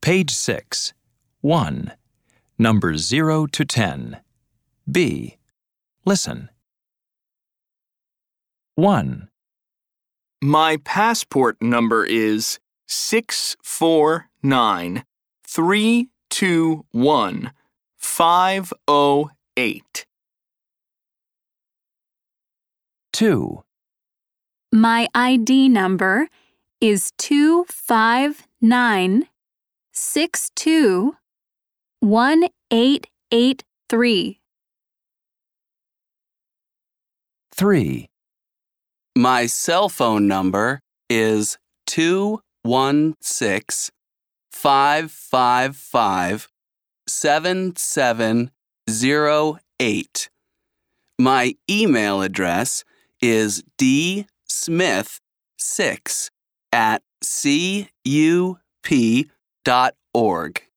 Page 6. 1. Numbers 0 to 10. B. Listen. 1, My passport number is 649-321-508. 2, My ID number is 259-62-1883. 3, My cell phone number is 216-555-7708. My email address is dsmith6@cup.org.